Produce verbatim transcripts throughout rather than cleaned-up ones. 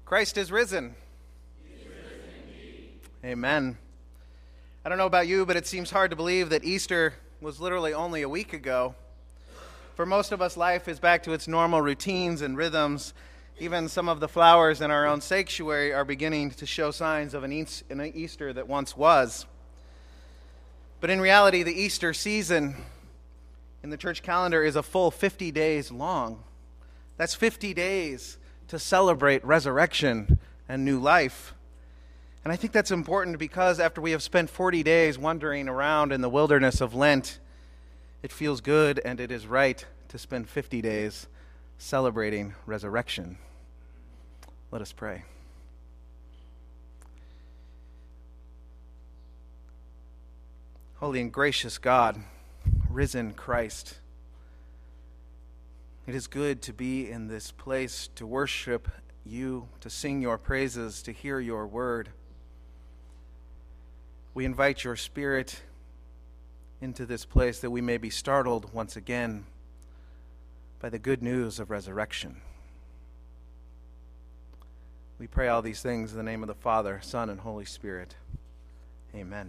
Christ is risen. He is risen indeed. Amen. I don't know about you, but it seems hard to believe that Easter was literally only a week ago. For most of us, life is back to its normal routines and rhythms. Even some of the flowers in our own sanctuary are beginning to show signs of an Easter that once was. But in reality, the Easter season in the church calendar is a full fifty days long. That's fifty days to celebrate resurrection and new life. And I think that's important because after we have spent forty days wandering around in the wilderness of Lent, it feels good and it is right to spend fifty days celebrating resurrection. Let us pray. Holy and gracious God, risen Christ, it is good to be in this place, to worship you, to sing your praises, to hear your word. We invite your Spirit into this place that we may be startled once again by the good news of resurrection. We pray all these things in the name of the Father, Son, and Holy Spirit. Amen.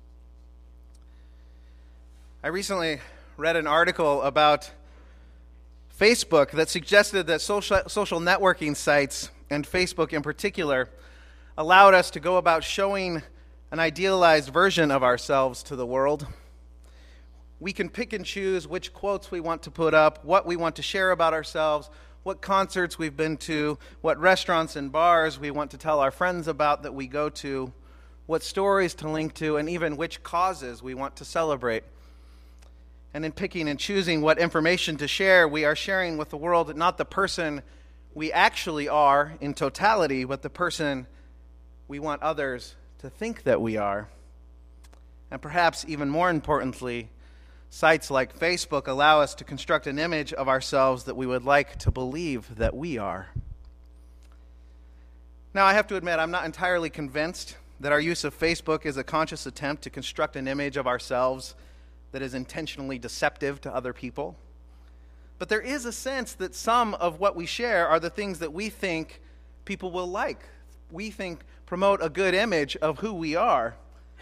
I recently read an article about Facebook that suggested that social, social networking sites, and Facebook in particular, allowed us to go about showing an idealized version of ourselves to the world. We can pick and choose which quotes we want to put up, what we want to share about ourselves, what concerts we've been to, what restaurants and bars we want to tell our friends about that we go to, what stories to link to, and even which causes we want to celebrate. And in picking and choosing what information to share, we are sharing with the world not the person we actually are in totality, but the person we want others to think that we are. And perhaps even more importantly, sites like Facebook allow us to construct an image of ourselves that we would like to believe that we are. Now, I have to admit, I'm not entirely convinced that our use of Facebook is a conscious attempt to construct an image of ourselves that is intentionally deceptive to other people. But there is a sense that some of what we share are the things that we think people will like. We think promote a good image of who we are.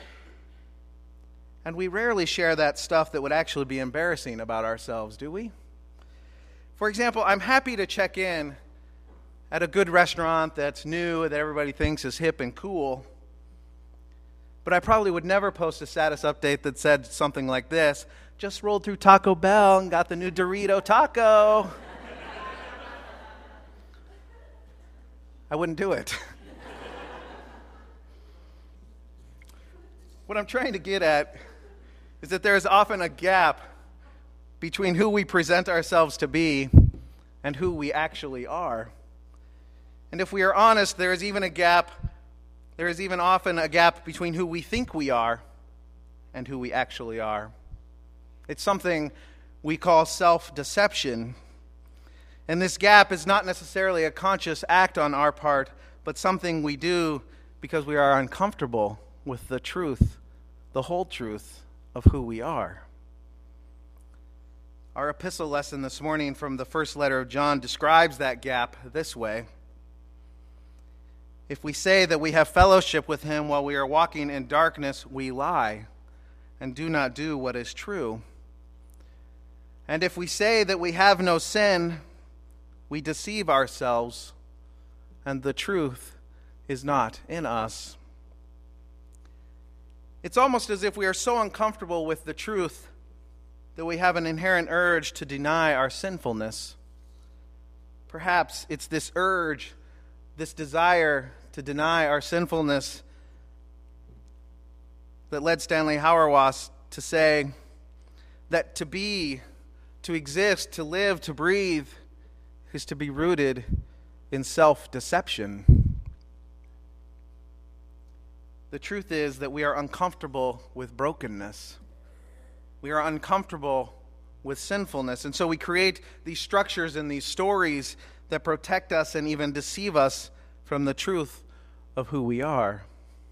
And we rarely share that stuff that would actually be embarrassing about ourselves, do we? For example, I'm happy to check in at a good restaurant that's new, that everybody thinks is hip and cool. But I probably would never post a status update that said something like this: just rolled through Taco Bell and got the new Dorito taco. I wouldn't do it. What I'm trying to get at is that there is often a gap between who we present ourselves to be and who we actually are. And if we are honest, there is even a gap There is even often a gap between who we think we are and who we actually are. It's something we call self-deception. And this gap is not necessarily a conscious act on our part, but something we do because we are uncomfortable with the truth, the whole truth of who we are. Our epistle lesson this morning from the first letter of John describes that gap this way: if we say that we have fellowship with him while we are walking in darkness, we lie and do not do what is true. And if we say that we have no sin, we deceive ourselves, and the truth is not in us. It's almost as if we are so uncomfortable with the truth that we have an inherent urge to deny our sinfulness. Perhaps it's this urge, this desire to deny our sinfulness that led Stanley Hauerwas to say that to be, to exist, to live, to breathe is to be rooted in self-deception. The truth is that we are uncomfortable with brokenness. We are uncomfortable with sinfulness, and so we create these structures and these stories that protect us and even deceive us from the truth of who we are.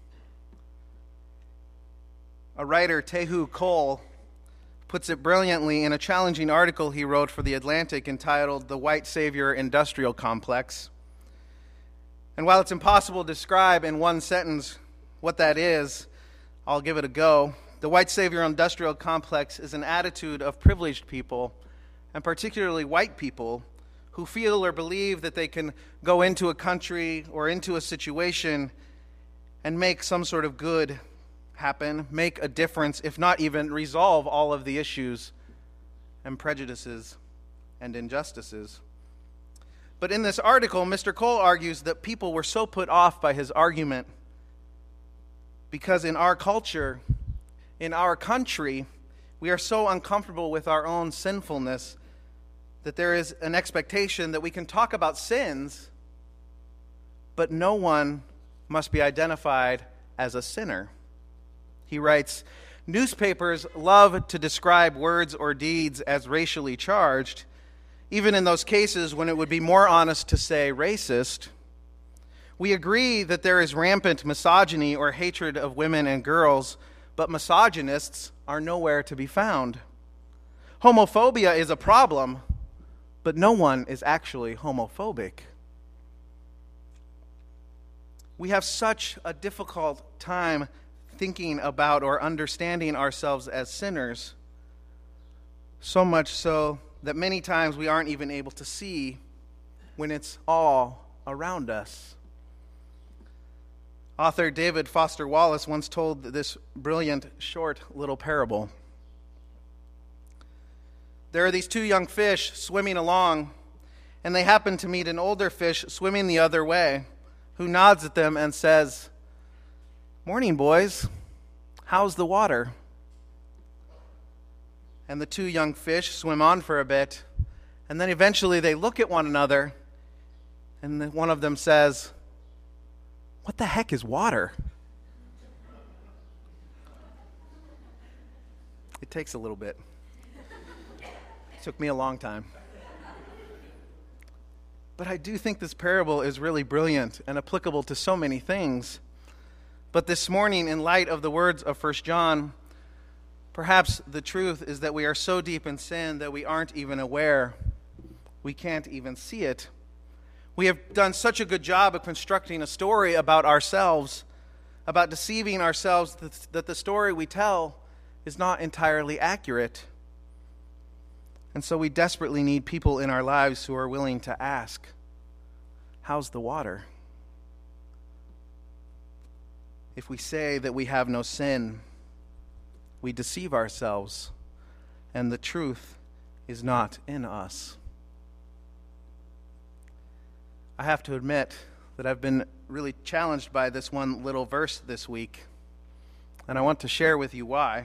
A writer, Tehu Cole, puts it brilliantly in a challenging article he wrote for The Atlantic entitled "The White Savior Industrial Complex." And while it's impossible to describe in one sentence what that is, I'll give it a go. The white savior industrial complex is an attitude of privileged people, and particularly white people, who feel or believe that they can go into a country or into a situation and make some sort of good happen, make a difference, if not even resolve all of the issues and prejudices and injustices. But in this article, Mister Cole argues that people were so put off by his argument because in our culture, in our country, we are so uncomfortable with our own sinfulness that there is an expectation that we can talk about sins, but no one must be identified as a sinner. He writes, newspapers love to describe words or deeds as racially charged, even in those cases when it would be more honest to say racist. We agree that there is rampant misogyny or hatred of women and girls, but misogynists are nowhere to be found. Homophobia is a problem, but no one is actually homophobic. We have such a difficult time thinking about or understanding ourselves as sinners, so much so that many times we aren't even able to see when it's all around us. Author David Foster Wallace once told this brilliant, short little parable. There are these two young fish swimming along, and they happen to meet an older fish swimming the other way, who nods at them and says, "Morning, boys. How's the water?" And the two young fish swim on for a bit, and then eventually they look at one another, and one of them says, "What the heck is water?" It takes a little bit. It took me a long time. But I do think this parable is really brilliant and applicable to so many things. But this morning, in light of the words of First John, perhaps the truth is that we are so deep in sin that we aren't even aware. We can't even see it. We have done such a good job of constructing a story about ourselves, about deceiving ourselves that the story we tell is not entirely accurate. And so we desperately need people in our lives who are willing to ask, "How's the water?" If we say that we have no sin, we deceive ourselves, and the truth is not in us. I have to admit that I've been really challenged by this one little verse this week, and I want to share with you why.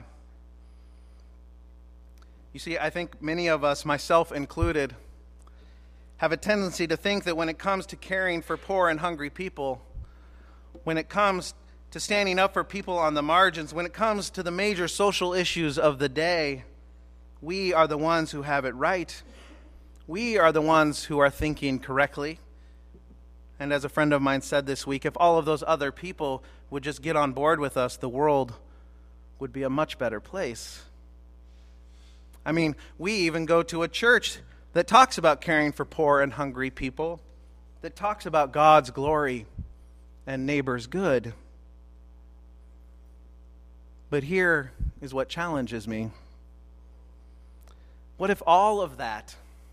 You see, I think many of us, myself included, have a tendency to think that when it comes to caring for poor and hungry people, when it comes to standing up for people on the margins, when it comes to the major social issues of the day, we are the ones who have it right. We are the ones who are thinking correctly. And as a friend of mine said this week, if all of those other people would just get on board with us, the world would be a much better place. I mean, we even go to a church that talks about caring for poor and hungry people, that talks about God's glory and neighbor's good. But here is what challenges me. What if all of that,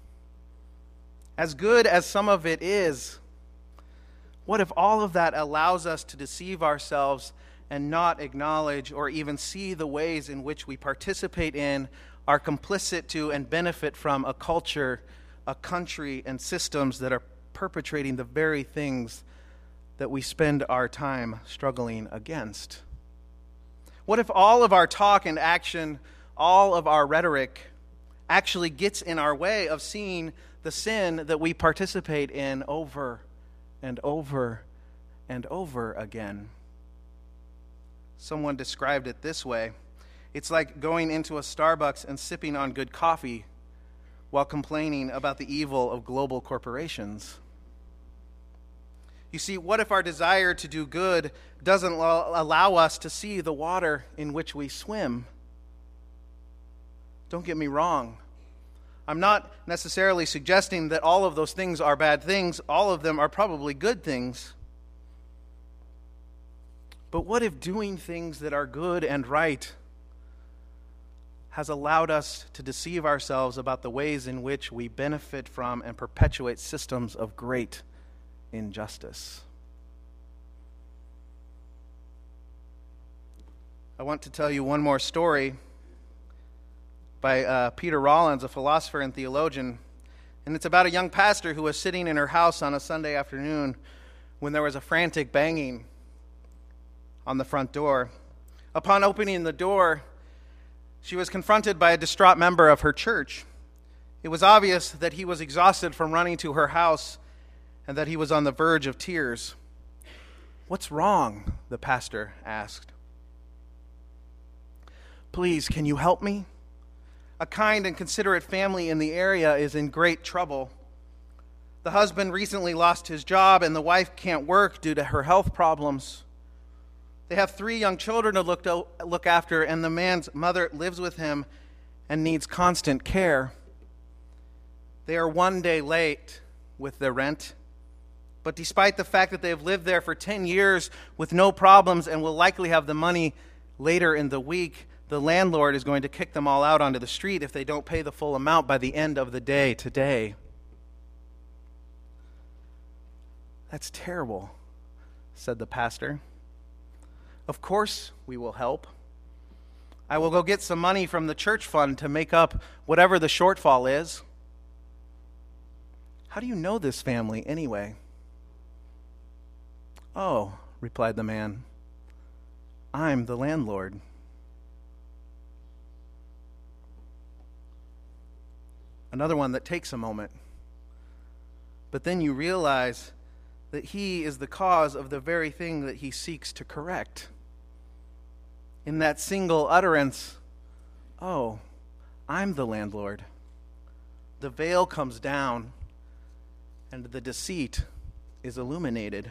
as good as some of it is, what if all of that allows us to deceive ourselves and not acknowledge or even see the ways in which we participate in, are complicit to, and benefit from a culture, a country, and systems that are perpetrating the very things that we spend our time struggling against? What if all of our talk and action, all of our rhetoric, actually gets in our way of seeing the sin that we participate in over and over and over again? Someone described it this way. It's like going into a Starbucks and sipping on good coffee while complaining about the evil of global corporations. You see, what if our desire to do good doesn't allow us to see the water in which we swim? Don't get me wrong. I'm not necessarily suggesting that all of those things are bad things. All of them are probably good things. But what if doing things that are good and right has allowed us to deceive ourselves about the ways in which we benefit from and perpetuate systems of great injustice? I want to tell you one more story by uh, Peter Rollins, a philosopher and theologian. And it's about a young pastor who was sitting in her house on a Sunday afternoon when there was a frantic banging on the front door. Upon opening the door, she was confronted by a distraught member of her church. It was obvious that he was exhausted from running to her house and that he was on the verge of tears. "What's wrong?" the pastor asked. "Please, can you help me? A kind and considerate family in the area is in great trouble. The husband recently lost his job and the wife can't work due to her health problems. They have three young children to look, to look after, and the man's mother lives with him and needs constant care. They are one day late with their rent, but despite the fact that they have lived there for ten years with no problems and will likely have the money later in the week, the landlord is going to kick them all out onto the street if they don't pay the full amount by the end of the day today." "That's terrible," said the pastor. "Of course we will help. I will go get some money from the church fund to make up whatever the shortfall is." "How do you know this family anyway?" "Oh," replied the man, "I'm the landlord." Another one that takes a moment. But then you realize that he is the cause of the very thing that he seeks to correct. In that single utterance, "Oh, I'm the landlord," the veil comes down and the deceit is illuminated.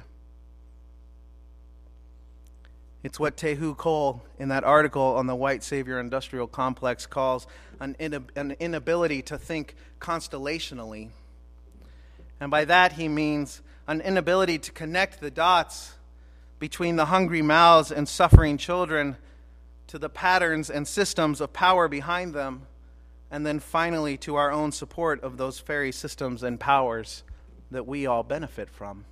It's what Tehu Cole, in that article on the white savior industrial complex, calls an, inab- an inability to think constellationally. And by that he means an inability to connect the dots between the hungry mouths and suffering children to the patterns and systems of power behind them, and then finally to our own support of those very systems and powers that we all benefit from.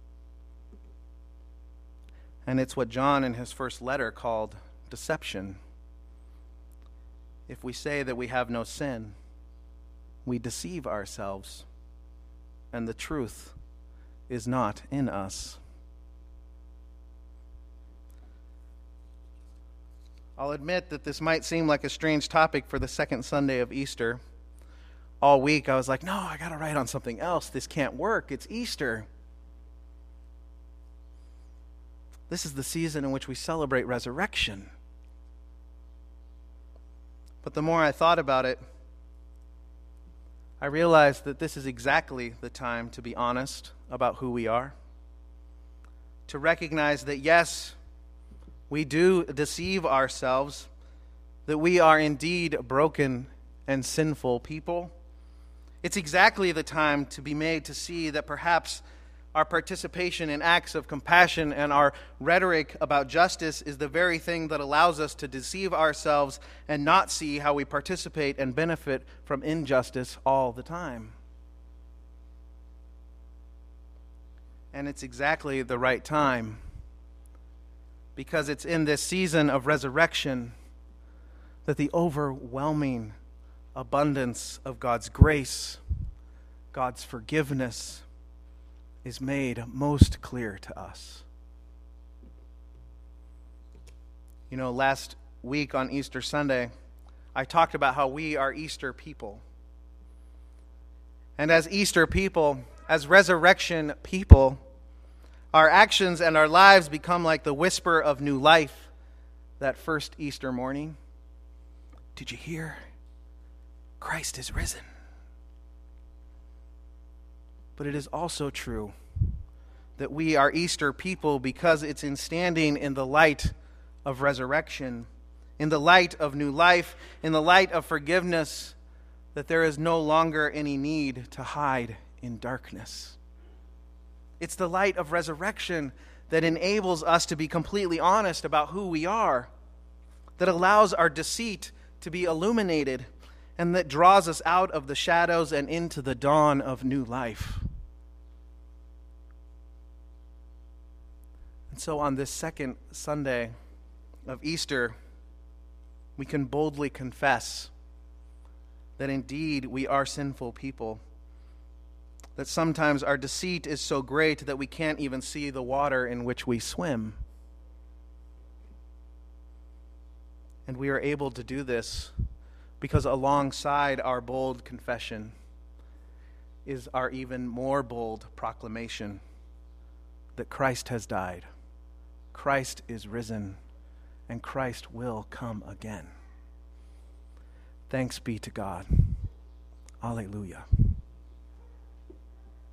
And it's what John in his first letter called deception. If we say that we have no sin, we deceive ourselves, and the truth is not in us. I'll admit that this might seem like a strange topic for the second Sunday of Easter. All week I was like, no, I got to write on something else. This can't work. It's Easter. This is the season in which we celebrate resurrection. But the more I thought about it, I realized that this is exactly the time to be honest about who we are. To recognize that, yes, we do deceive ourselves, that we are indeed broken and sinful people. It's exactly the time to be made to see that perhaps our participation in acts of compassion and our rhetoric about justice is the very thing that allows us to deceive ourselves and not see how we participate and benefit from injustice all the time. And it's exactly the right time, because it's in this season of resurrection that the overwhelming abundance of God's grace, God's forgiveness, is made most clear to us. You know, last week on Easter Sunday, I talked about how we are Easter people. And as Easter people, as resurrection people, our actions and our lives become like the whisper of new life that first Easter morning. Did you hear? Christ is risen. But it is also true that we are Easter people because it's in standing in the light of resurrection, in the light of new life, in the light of forgiveness, that there is no longer any need to hide in darkness. It's the light of resurrection that enables us to be completely honest about who we are, that allows our deceit to be illuminated, and that draws us out of the shadows and into the dawn of new life. And so on this second Sunday of Easter, we can boldly confess that indeed we are sinful people, that sometimes our deceit is so great that we can't even see the water in which we swim. And we are able to do this because alongside our bold confession is our even more bold proclamation that Christ has died, Christ is risen, and Christ will come again. Thanks be to God. Alleluia.